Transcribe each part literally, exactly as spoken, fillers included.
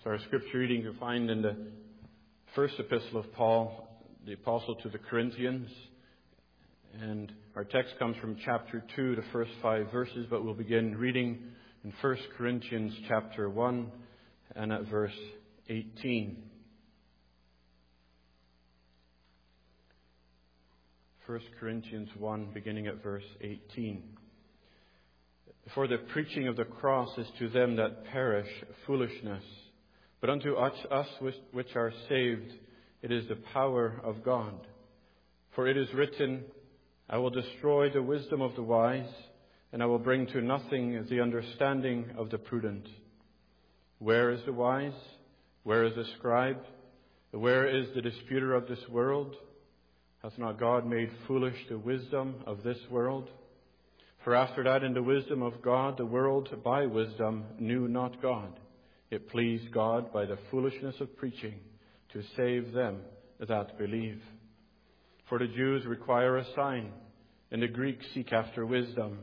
So our scripture reading you find in the first epistle of Paul, the apostle to the Corinthians. And our text comes from chapter two, the first five verses, but we'll begin reading in First Corinthians chapter one and at verse eighteen. First Corinthians one, beginning at verse eighteen. For the preaching of the cross is to them that perish foolishness, but unto us, us which, which are saved, it is the power of God. For it is written, I will destroy the wisdom of the wise, and I will bring to nothing the understanding of the prudent. Where is the wise? Where is the scribe? Where is the disputer of this world? Hath not God made foolish the wisdom of this world? For after that in the wisdom of God, the world by wisdom knew not God. It pleased God by the foolishness of preaching to save them that believe. For the Jews require a sign, and the Greeks seek after wisdom.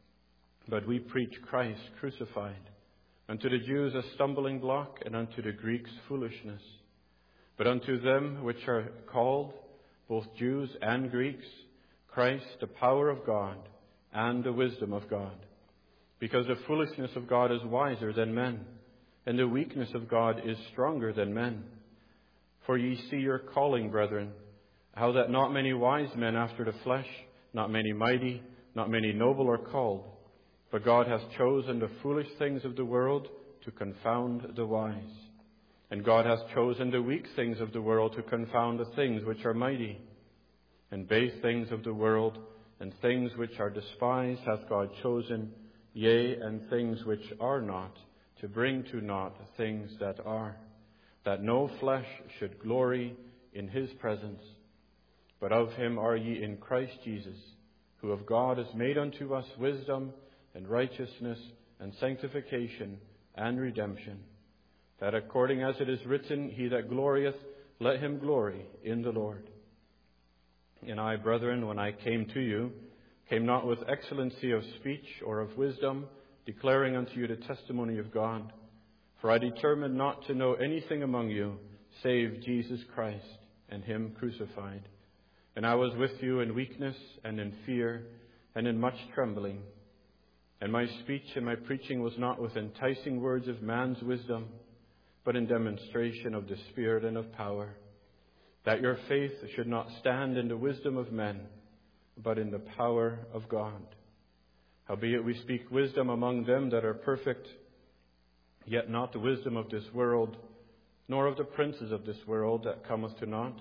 But we preach Christ crucified, unto the Jews a stumbling block, and unto the Greeks foolishness. But unto them which are called, both Jews and Greeks, Christ the power of God and the wisdom of God. Because the foolishness of God is wiser than men, and the weakness of God is stronger than men. For ye see your calling, brethren, how that not many wise men after the flesh, not many mighty, not many noble are called. But God hath chosen the foolish things of the world to confound the wise. And God hath chosen the weak things of the world to confound the things which are mighty. And base things of the world, and things which are despised hath God chosen, yea, and things which are not, to bring to naught things that are, that no flesh should glory in his presence. But of him are ye in Christ Jesus, who of God is made unto us wisdom and righteousness and sanctification and redemption, that according as it is written, he that glorieth, let him glory in the Lord. And I, brethren, when I came to you, came not with excellency of speech or of wisdom, declaring unto you the testimony of God. For I determined not to know anything among you, save Jesus Christ and him crucified. And I was with you in weakness and in fear and in much trembling. And my speech and my preaching was not with enticing words of man's wisdom, but in demonstration of the Spirit and of power, that your faith should not stand in the wisdom of men, but in the power of God. Howbeit we speak wisdom among them that are perfect, yet not the wisdom of this world, nor of the princes of this world that cometh to naught.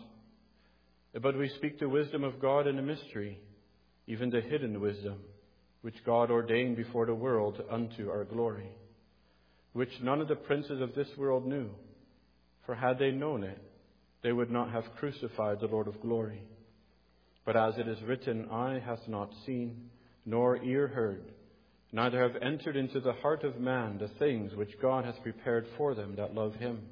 But we speak the wisdom of God in a mystery, even the hidden wisdom, which God ordained before the world unto our glory, which none of the princes of this world knew. For had they known it, they would not have crucified the Lord of glory. But as it is written, eye hath not seen, nor ear heard, neither have entered into the heart of man the things which God hath prepared for them that love him.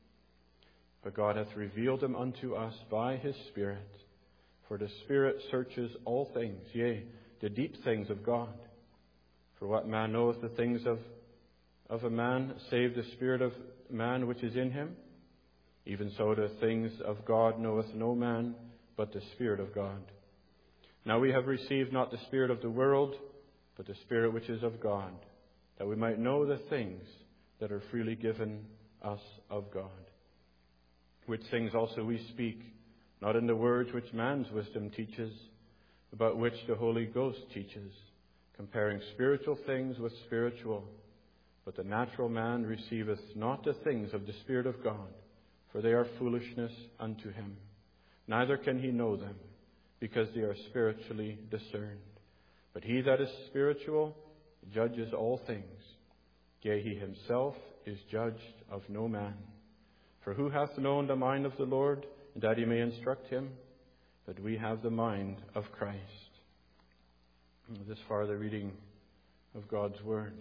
But God hath revealed them unto us by his Spirit. For the Spirit searches all things, yea, the deep things of God. For what man knoweth the things of, of a man, save the spirit of man which is in him? Even so the things of God knoweth no man, but the Spirit of God. Now we have received not the spirit of the world, but the Spirit which is of God, that we might know the things that are freely given us of God. Which things also we speak, not in the words which man's wisdom teaches, but which the Holy Ghost teaches, comparing spiritual things with spiritual. But the natural man receiveth not the things of the Spirit of God, for they are foolishness unto him. Neither can he know them, because they are spiritually discerned. But he that is spiritual judges all things. Yea, he himself is judged of no man. For who hath known the mind of the Lord, that he may instruct him? But we have the mind of Christ. This far the reading of God's Word.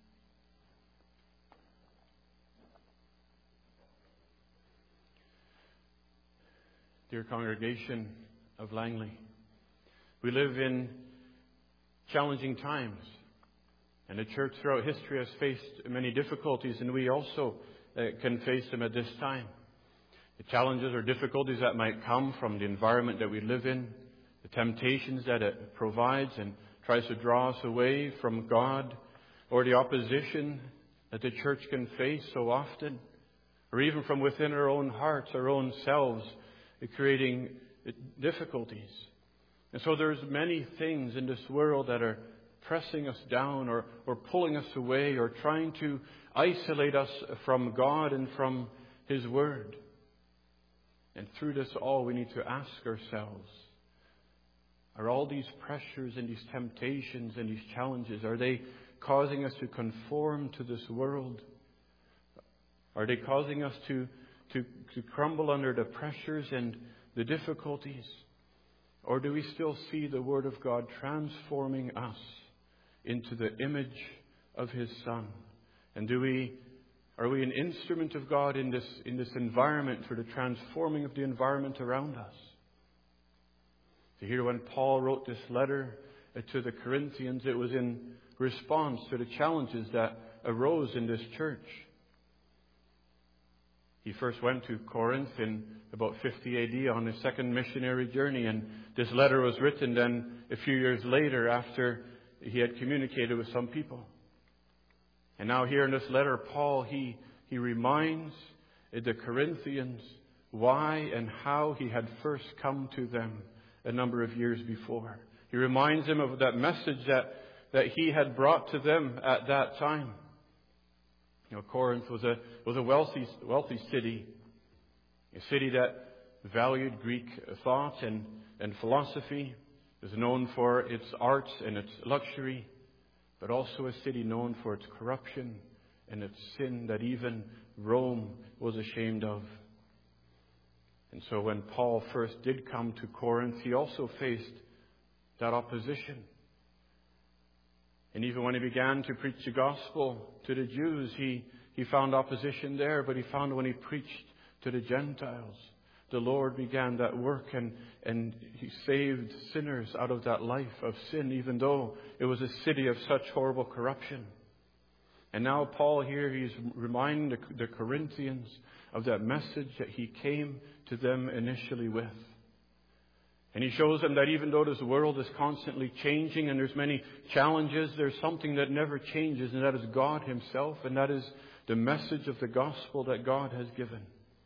Dear congregation of Langley, we live in challenging times, and the church throughout history has faced many difficulties, and we also uh, can face them at this time. The challenges or difficulties that might come from the environment that we live in, the temptations that it provides and tries to draw us away from God, or the opposition that the church can face so often, or even from within our own hearts, our own selves, creating difficulties. And so there's many things in this world that are pressing us down or, or pulling us away or trying to isolate us from God and from His Word. And through this all, we need to ask ourselves, are all these pressures and these temptations and these challenges, are they causing us to conform to this world? Are they causing us to, to, to crumble under the pressures and the difficulties? Or do we still see the Word of God transforming us into the image of His Son? And do we, are we an instrument of God in this, in this environment for the transforming of the environment around us? So here when Paul wrote this letter to the Corinthians, it was in response to the challenges that arose in this church. He first went to Corinth in about fifty A D on his second missionary journey, and this letter was written then a few years later after he had communicated with some people. And now here in this letter, Paul, he, he reminds the Corinthians why and how he had first come to them a number of years before. He reminds them of that message that, that he had brought to them at that time. You know, Corinth was a was a wealthy wealthy city, a city that valued Greek thought and, and philosophy. It was known for its arts and its luxury, but also a city known for its corruption and its sin that even Rome was ashamed of. And so when Paul first did come to Corinth, he also faced that opposition. And even when he began to preach the gospel to the Jews, he, he found opposition there. But he found when he preached to the Gentiles, the Lord began that work and, and He saved sinners out of that life of sin, even though it was a city of such horrible corruption. And now Paul here, he's reminding the, the Corinthians of that message that he came to them initially with. And he shows them that even though this world is constantly changing and there's many challenges, there's something that never changes, and that is God Himself, and that is the message of the gospel that God has given.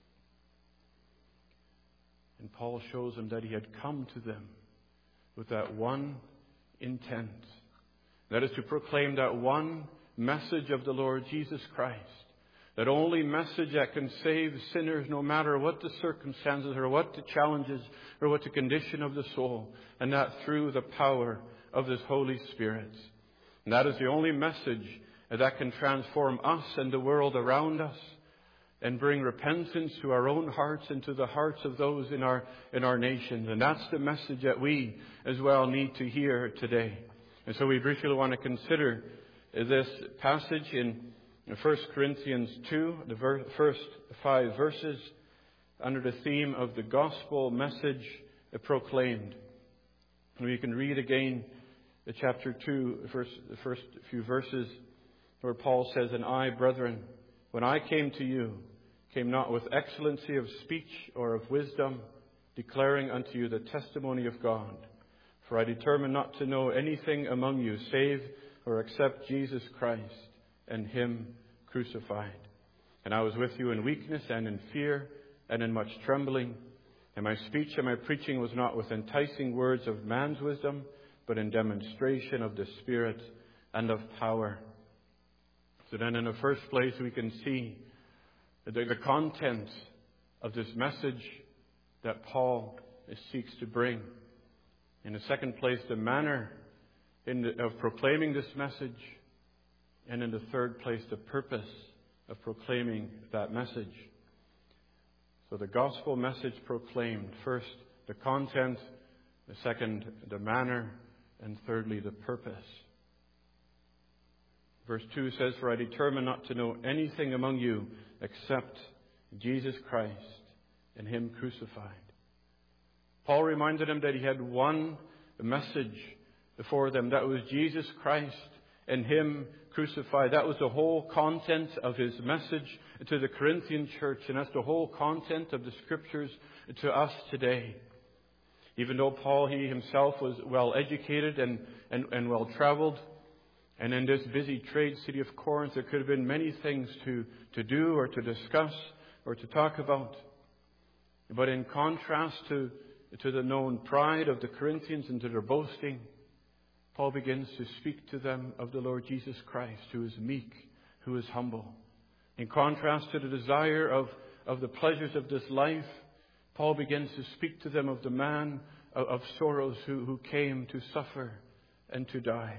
And Paul shows them that he had come to them with that one intent. That is to proclaim that one message of the Lord Jesus Christ. That only message that can save sinners no matter what the circumstances or what the challenges or what the condition of the soul. And that through the power of His Holy Spirit. And that is the only message that can transform us and the world around us and bring repentance to our own hearts and to the hearts of those in our, in our nations. And that's the message that we as well need to hear today. And so we briefly want to consider this passage in First Corinthians two, the ver- first five verses, under the theme of the gospel message proclaimed. And we can read again the chapter two, the first, the first few verses, where Paul says, "And I, brethren, when I came to you, came not with excellency of speech or of wisdom, declaring unto you the testimony of God. For I determined not to know anything among you, save or except Jesus Christ, and Him crucified. And I was with you in weakness and in fear and in much trembling. And my speech and my preaching was not with enticing words of man's wisdom, but in demonstration of the Spirit and of power." So then in the first place we can see the, the content of this message that Paul seeks to bring. In the second place, the manner in the, of proclaiming this message. And in the third place, the purpose of proclaiming that message. So the gospel message proclaimed. First, the content. The second, the manner. And thirdly, the purpose. Verse two says, "For I determined not to know anything among you except Jesus Christ and Him crucified." Paul reminded them that he had one message for them. That was Jesus Christ and Him crucified. That was the whole content of his message to the Corinthian church, and that's the whole content of the Scriptures to us today. Even though Paul, he himself was well educated and, and, and well traveled, and in this busy trade city of Corinth, there could have been many things to, to do or to discuss or to talk about. But in contrast to, to the known pride of the Corinthians and to their boasting, Paul begins to speak to them of the Lord Jesus Christ, who is meek, who is humble. In contrast to the desire of, of the pleasures of this life, Paul begins to speak to them of the man of, of sorrows who, who came to suffer and to die.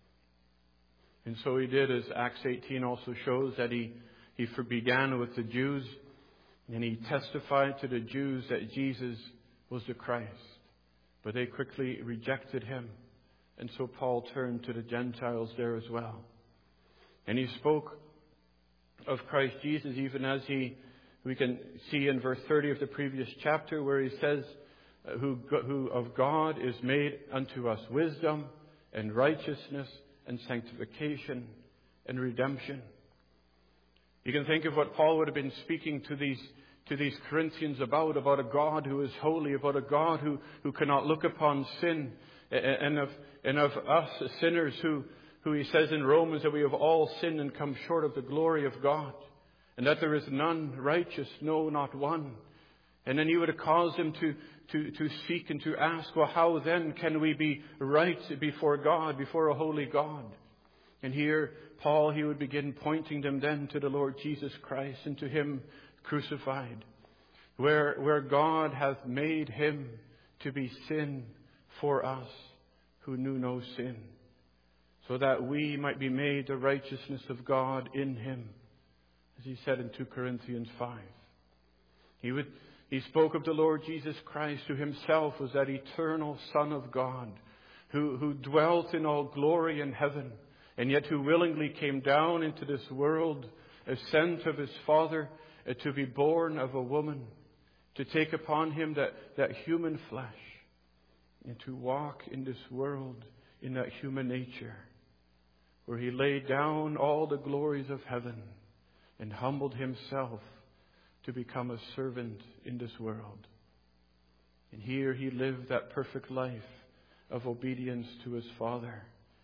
And so he did, as Acts eighteen also shows, that he, he began with the Jews, and he testified to the Jews that Jesus was the Christ. But they quickly rejected him. And so Paul turned to the Gentiles there as well. And he spoke of Christ Jesus even as he, we can see in verse thirty of the previous chapter, where he says, who, who of God is made unto us wisdom and righteousness and sanctification and redemption. You can think of what Paul would have been speaking to these to these Corinthians about, about a God who is holy, about a God who, who cannot look upon sin, and of and of us sinners who, who he says in Romans that we have all sinned and come short of the glory of God, and that there is none righteous, no, not one. And then he would have caused them to, to, to seek and to ask, well, how then can we be right before God, before a holy God? And here, Paul, he would begin pointing them then to the Lord Jesus Christ and to him crucified, where, where God hath made him to be sin for us who knew no sin, so that we might be made the righteousness of God in him, as he said in two Corinthians five. He would, he spoke of the Lord Jesus Christ, who himself was that eternal Son of God, who, who dwelt in all glory in heaven, and yet who willingly came down into this world, as sent of his Father, uh, to be born of a woman, to take upon him that, that human flesh, and to walk in this world in that human nature, where he laid down all the glories of heaven and humbled himself to become a servant in this world. And here he lived that perfect life of obedience to his Father.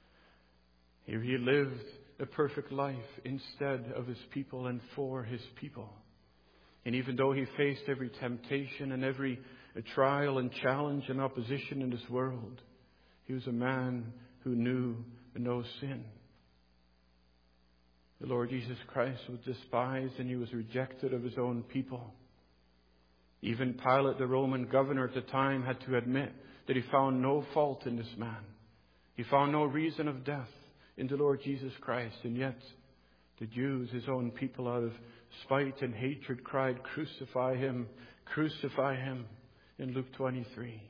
Here he lived a perfect life instead of his people and for his people. And even though he faced every temptation and every trial and challenge and opposition in this world, he was a man who knew no sin. The Lord Jesus Christ was despised and he was rejected of his own people. Even Pilate, the Roman governor at the time, had to admit that he found no fault in this man. He found no reason of death in the Lord Jesus Christ. And yet the Jews, his own people, out of spite and hatred cried, "Crucify him, crucify him," in Luke twenty-three.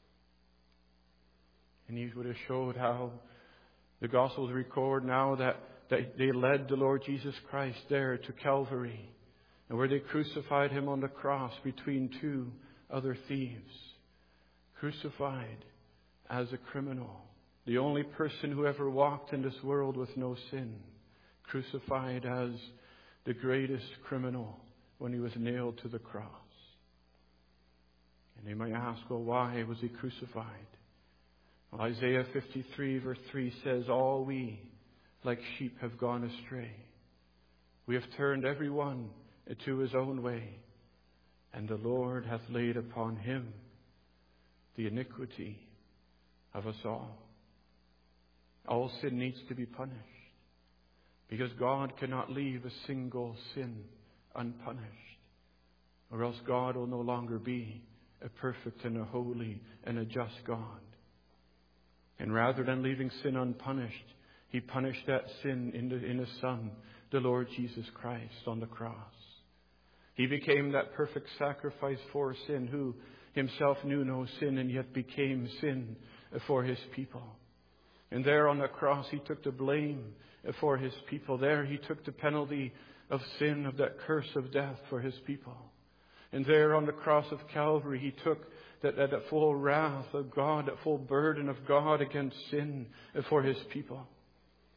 And he would have showed how the Gospels record now that, that they led the Lord Jesus Christ there to Calvary, and where they crucified him on the cross between two other thieves. Crucified as a criminal. The only person who ever walked in this world with no sin. Crucified as the greatest criminal when he was nailed to the cross. And they might ask, well, why was he crucified? Well, Isaiah fifty-three verse three says, "All we like sheep have gone astray. We have turned every one to his own way. And the Lord hath laid upon him the iniquity of us all." All sin needs to be punished, because God cannot leave a single sin unpunished, or else God will no longer be a perfect and a holy and a just God. And rather than leaving sin unpunished, he punished that sin in, the, in his Son, the Lord Jesus Christ, on the cross. He became that perfect sacrifice for sin, who himself knew no sin and yet became sin for his people. And there on the cross, he took the blame for his people. There he took the penalty of sin, of that curse of death for his people. And there on the cross of Calvary, he took that, that full wrath of God, that full burden of God against sin for his people.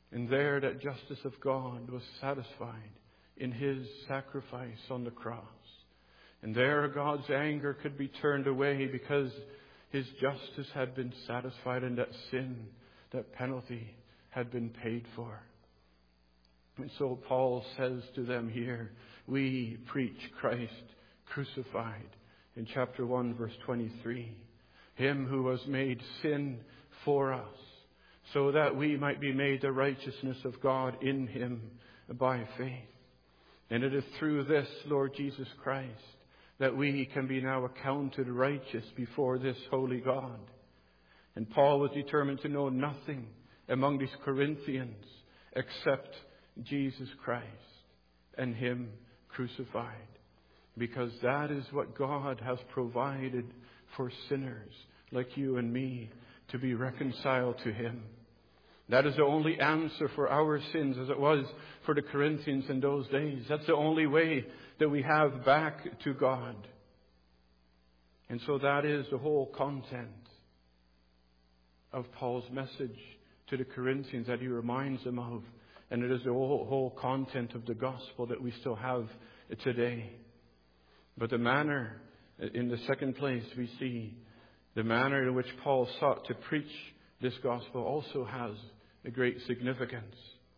And there that justice of God was satisfied in His sacrifice on the cross. And there God's anger could be turned away because His justice had been satisfied and that sin, that penalty had been paid for. And so Paul says to them here, we preach Christ crucified in chapter one, verse twenty-three. Him who was made sin for us, so that we might be made the righteousness of God in Him by faith. And it is through this, Lord Jesus Christ, that we can be now accounted righteous before this holy God. And Paul was determined to know nothing among these Corinthians except Jesus Christ and Him crucified. Because that is what God has provided for sinners like you and me to be reconciled to Him. That is the only answer for our sins, as it was for the Corinthians in those days. That's the only way that we have back to God. And so that is the whole content of Paul's message to the Corinthians that he reminds them of. And it is the whole, whole content of the gospel that we still have today. But the manner, in the second place, we see the manner in which Paul sought to preach this gospel also has a great significance.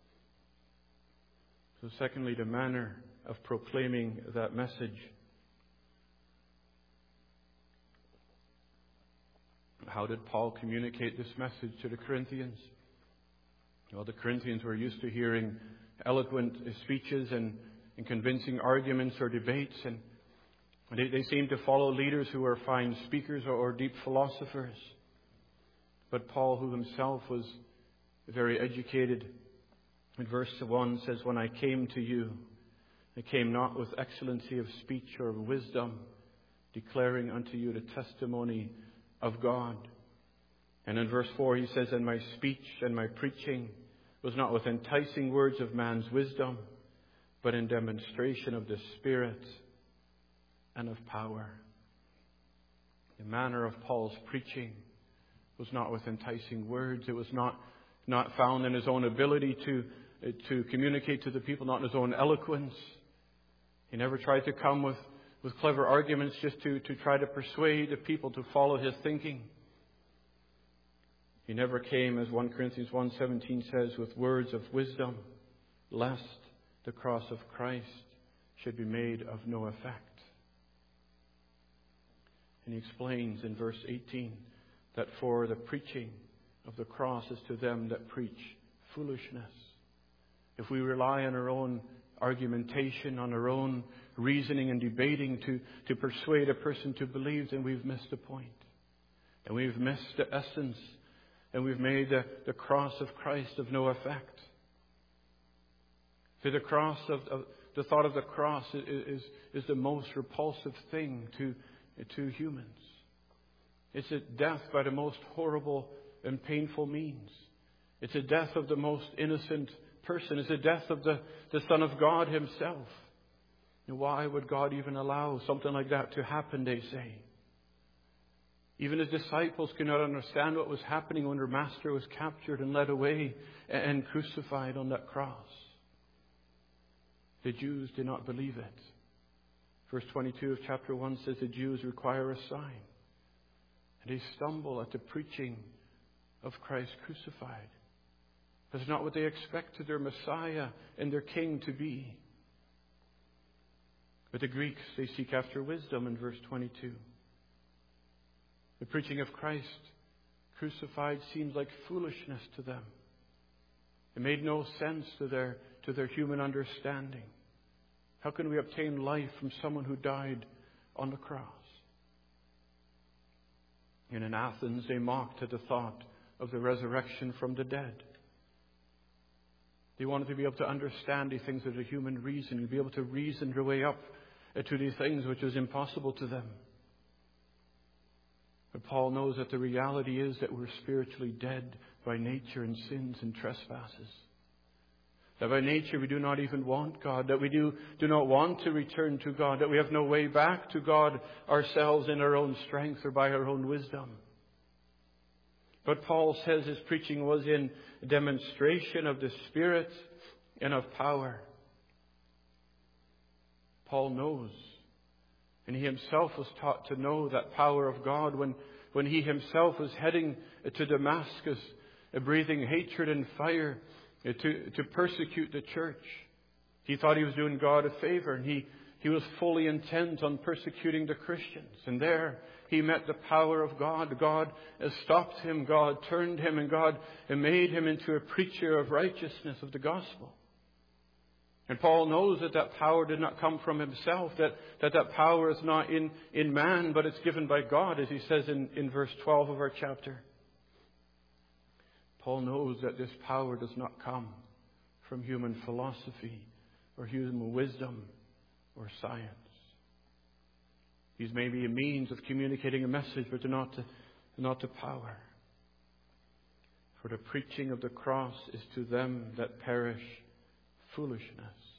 So secondly, the manner of proclaiming that message. How did Paul communicate this message to the Corinthians? Well, the Corinthians were used to hearing eloquent speeches and, and convincing arguments or debates, and they, they seemed to follow leaders who were fine speakers or, or deep philosophers. But Paul, who himself was very educated, in verse one says, when I came to you, I came not with excellency of speech or of wisdom, declaring unto you the testimony of God. And in verse four he says, and my speech and my preaching was not with enticing words of man's wisdom, but in demonstration of the Spirit and of power. The manner of Paul's preaching was not with enticing words. It was not, not found in his own ability to, to communicate to the people, not in his own eloquence. He never tried to come with, with clever arguments just to, to try to persuade the people to follow his thinking. He never came, as First Corinthians one seventeen says, with words of wisdom, lest the cross of Christ should be made of no effect. And he explains in verse eighteen that for the preaching of the cross is to them that preach foolishness. If we rely on our own argumentation, on our own reasoning and debating to, to persuade a person to believe, then we've missed the point. And we've missed the essence. And we've made the, the cross of Christ of no effect. For the cross of, of the thought of the cross is, is, is the most repulsive thing to, to humans. It's a death by the most horrible and painful means. It's a death of the most innocent person. It's a death of the, the Son of God Himself. And why would God even allow something like that to happen, they say? Even His disciples could not understand what was happening when their Master was captured and led away and crucified on that cross. The Jews did not believe it. Verse twenty-two of chapter one says the Jews require a sign. And they stumble at the preaching of Christ crucified. That's not what they expected their Messiah and their King to be. But the Greeks, they seek after wisdom in verse twenty-two. The preaching of Christ crucified seems like foolishness to them. It made no sense to their, to their human understanding. How can we obtain life from someone who died on the cross? And in Athens, they mocked at the thought of the resurrection from the dead. They wanted to be able to understand these things of the human reason, to be able to reason their way up to these things which was impossible to them. But Paul knows that the reality is that we're spiritually dead by nature in sins and trespasses. That by nature we do not even want God. That we do, do not want to return to God. That we have no way back to God ourselves in our own strength or by our own wisdom. But Paul says his preaching was in demonstration of the Spirit and of power. Paul knows, and he himself was taught to know that power of God when, when he himself was heading to Damascus, breathing hatred and fire to, to persecute the church. He thought he was doing God a favor, and he, he was fully intent on persecuting the Christians. And there he met the power of God. God stopped him, God turned him, and God made him into a preacher of righteousness of the gospel. And Paul knows that that power did not come from himself, that that, that power is not in, in man, but it's given by God, as he says in, in verse twelve of our chapter. Paul knows that this power does not come from human philosophy or human wisdom or science. These may be a means of communicating a message, but they're not the, not the power. For the preaching of the cross is to them that perish foolishness.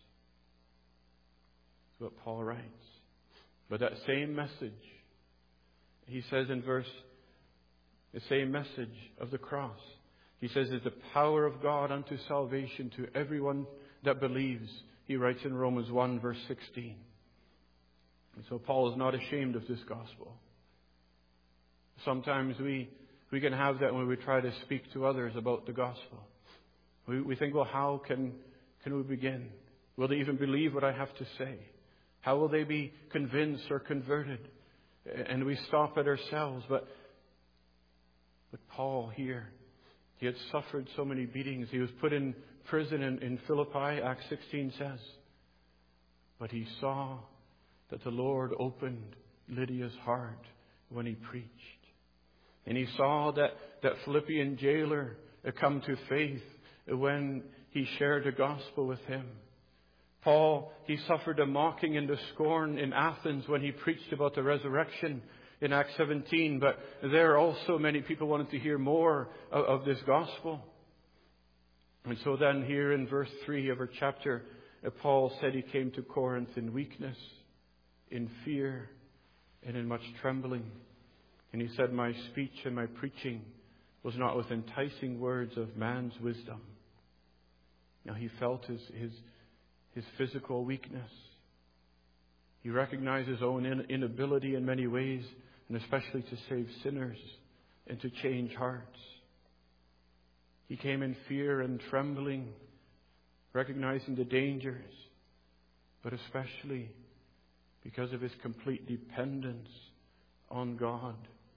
That's what Paul writes. But that same message, he says in verse, the same message of the cross, he says, is the power of God unto salvation to everyone that believes. He writes in Romans one, verse sixteen. And so Paul is not ashamed of this gospel. Sometimes we, we can have that when we try to speak to others about the gospel. We, we think, well, how can, can we begin? Will they even believe what I have to say? How will they be convinced or converted? And we stop at ourselves. But, but Paul here, he had suffered so many beatings. He was put in prison in, in Philippi, Acts sixteen says. But he saw that the Lord opened Lydia's heart when he preached. And he saw that, that Philippian jailer come to faith when he shared the gospel with him. Paul, he suffered a mocking and a scorn in Athens when he preached about the resurrection in Acts seventeen. But there also many people wanted to hear more of, of this gospel. And so then here in verse three of our chapter, Paul said he came to Corinth in weakness, in fear, and in much trembling. And he said, my speech and my preaching was not with enticing words of man's wisdom. Now he felt his, his, his physical weakness. He recognized his own inability in many ways, and especially to save sinners and to change hearts. He came in fear and trembling, recognizing the dangers, but especially because of his complete dependence on God.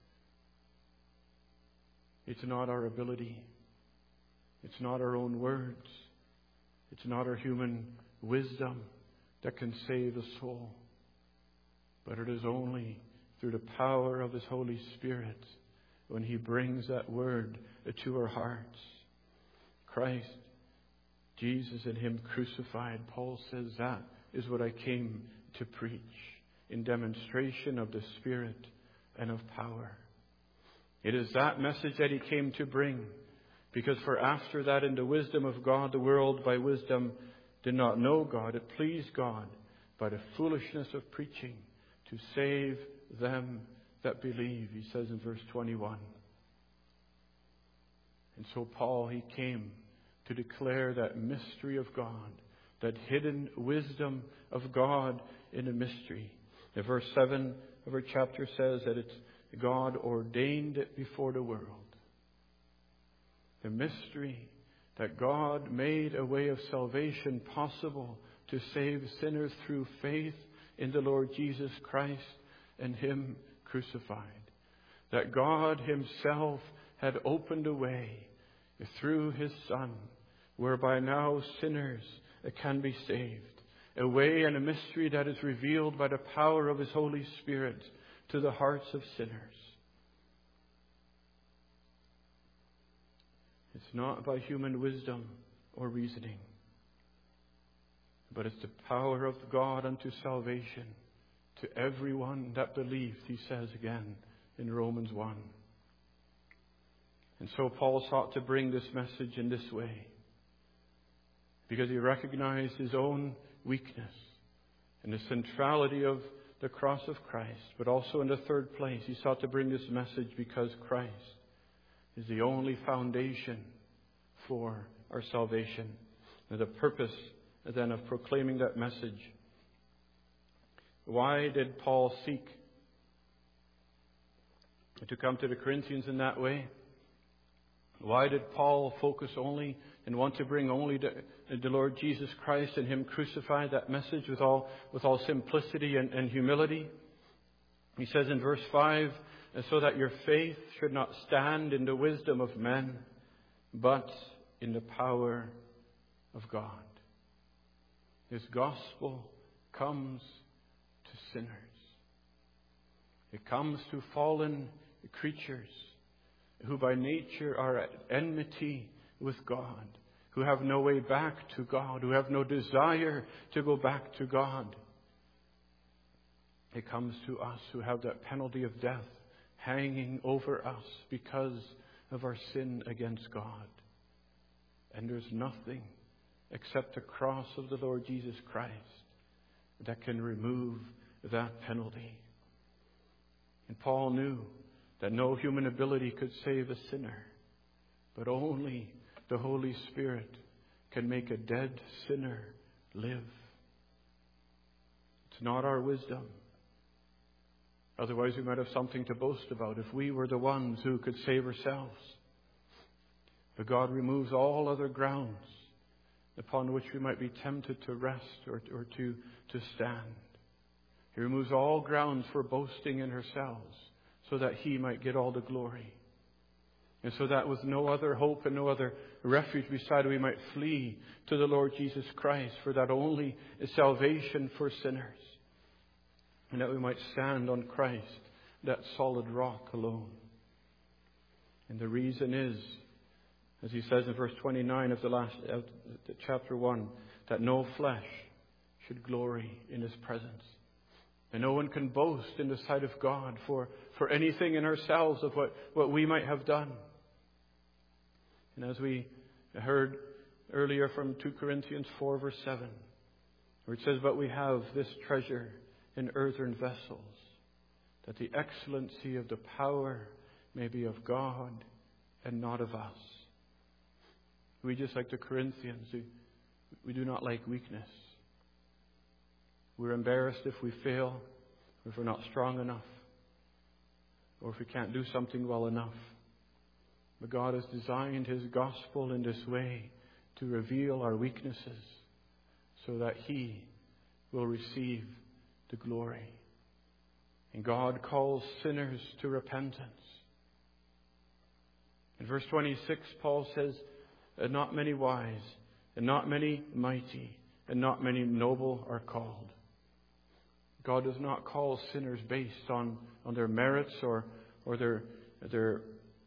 It's not our ability. It's not our own words. It's not our human wisdom that can save a soul. But it is only through the power of his Holy Spirit when he brings that word to our hearts. Christ, Jesus and him crucified. Paul says that is what I came to preach, in demonstration of the Spirit and of power. It is that message that he came to bring, because for after that in the wisdom of God, the world by wisdom did not know God. It pleased God by the foolishness of preaching to save them that believe, he says in verse twenty-one. And so Paul, he came to declare that mystery of God, that hidden wisdom of God in a mystery. The verse seven of our chapter says that it's God ordained it before the world. The mystery that God made a way of salvation possible to save sinners through faith in the Lord Jesus Christ and him crucified. That God himself had opened a way through his Son, whereby now sinners can be saved. A way and a mystery that is revealed by the power of his Holy Spirit to the hearts of sinners. It's not by human wisdom or reasoning, but it's the power of God unto salvation to everyone that believed, he says again in Romans one. And so Paul sought to bring this message in this way, because he recognized his own weakness and the centrality of the cross of Christ. But also in the third place, he sought to bring this message because Christ is the only foundation for our salvation. And the purpose then of proclaiming that message. Why did Paul seek to come to the Corinthians in that way? Why did Paul focus only and want to bring only the, the Lord Jesus Christ and Him crucified, that message with all with all simplicity and, and humility? He says in verse five, so that your faith should not stand in the wisdom of men, but in the power of God. His gospel comes to sinners. It comes to fallen creatures who by nature are at enmity with God, who have no way back to God, who have no desire to go back to God. It comes to us who have that penalty of death hanging over us because of our sin against God. And there's nothing except the cross of the Lord Jesus Christ that can remove that penalty. And Paul knew that no human ability could save a sinner, but only the Holy Spirit can make a dead sinner live. It's not our wisdom. Otherwise we might have something to boast about if we were the ones who could save ourselves. But God removes all other grounds upon which we might be tempted to rest or, or to, to stand. He removes all grounds for boasting in ourselves so that He might get all the glory. And so that with no other hope and no other refuge beside, we might flee to the Lord Jesus Christ, for that only is salvation for sinners. And that we might stand on Christ, that solid rock alone. And the reason is, as he says in verse twenty-nine of the last of chapter one, that no flesh should glory in His presence. And no one can boast in the sight of God for, for anything in ourselves of what, what we might have done. And as we heard earlier from Second Corinthians four verse seven, where it says, but we have this treasure in earthen vessels, that the excellency of the power may be of God and not of us. We, just like the Corinthians, we, we do not like weakness. We're embarrassed if we fail, or if we're not strong enough, or if we can't do something well enough. But God has designed His gospel in this way to reveal our weaknesses so that He will receive the glory. And God calls sinners to repentance. In verse twenty-six, Paul says, and not many wise, and not many mighty, and not many noble are called. God does not call sinners based on, on their merits or, or their, their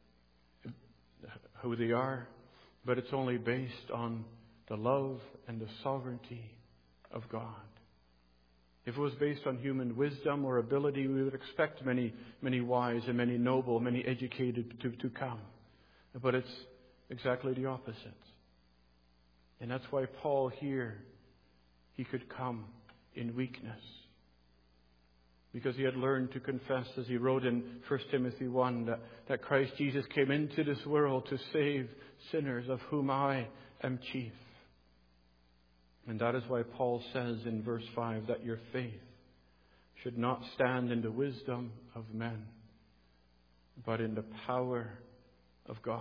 who they are, but it's only based on the love and the sovereignty of God. If it was based on human wisdom or ability, we would expect many, many wise and many noble, many educated to, to come. But it's exactly the opposite. And that's why Paul here, he could come in weakness. Because he had learned to confess, as he wrote in First Timothy one, that, that Christ Jesus came into this world to save sinners, of whom I am chief. And that is why Paul says in verse five that your faith should not stand in the wisdom of men, but in the power of God.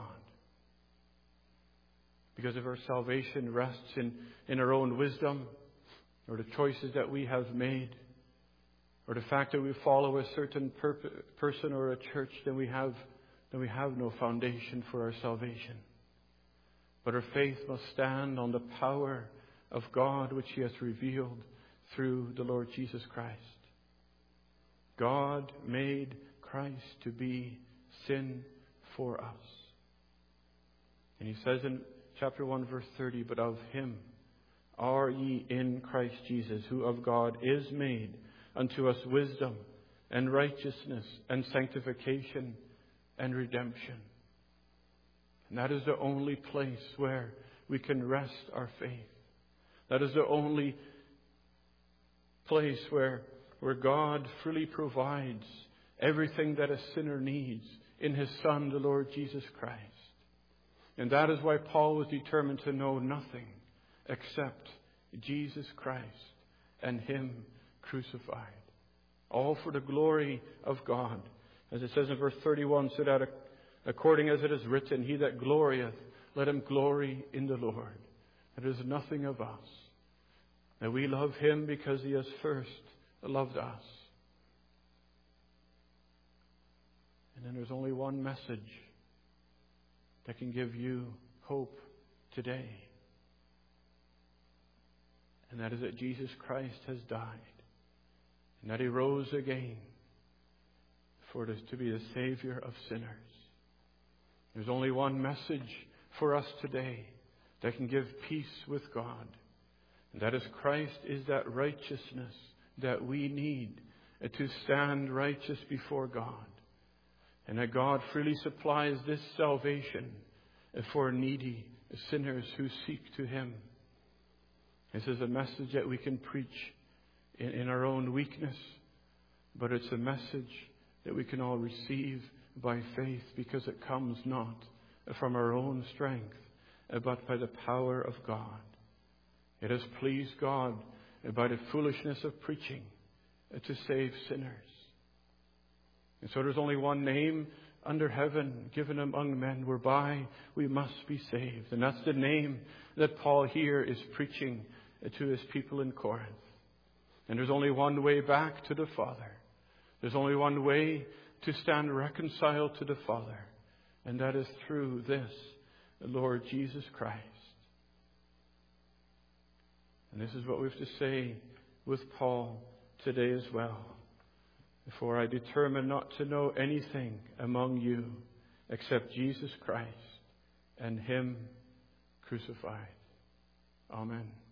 Because if our salvation rests in, in our own wisdom, or the choices that we have made, or the fact that we follow a certain perp- person or a church, then we have then we have no foundation for our salvation. But our faith must stand on the power of God, which He has revealed through the Lord Jesus Christ. God made Christ to be sin for us. And He says in chapter one, verse thirty, but of Him are ye in Christ Jesus, who of God is made unto us wisdom and righteousness and sanctification and redemption. And that is the only place where we can rest our faith. That is the only place where, where God freely provides everything that a sinner needs in His Son, the Lord Jesus Christ. And that is why Paul was determined to know nothing except Jesus Christ and Him crucified. All for the glory of God. As it says in verse thirty-one, so that according as it is written, he that glorieth, let him glory in the Lord. It is nothing of us. That we love Him because He has first loved us. And then there's only one message that can give you hope today. And that is that Jesus Christ has died. And that He rose again for us to be the Savior of sinners. There's only one message for us today that can give peace with God. And that is Christ is that righteousness that we need to stand righteous before God. And that God freely supplies this salvation for needy sinners who seek to Him. This is a message that we can preach in, in our own weakness, but it's a message that we can all receive by faith, because it comes not from our own strength, but by the power of God. It has pleased God by the foolishness of preaching to save sinners. And so there's only one name under heaven given among men whereby we must be saved. And that's the name that Paul here is preaching to his people in Corinth. And there's only one way back to the Father. There's only one way to stand reconciled to the Father. And that is through this, the Lord Jesus Christ. And this is what we have to say with Paul today as well. For I determined not to know anything among you except Jesus Christ and Him crucified. Amen.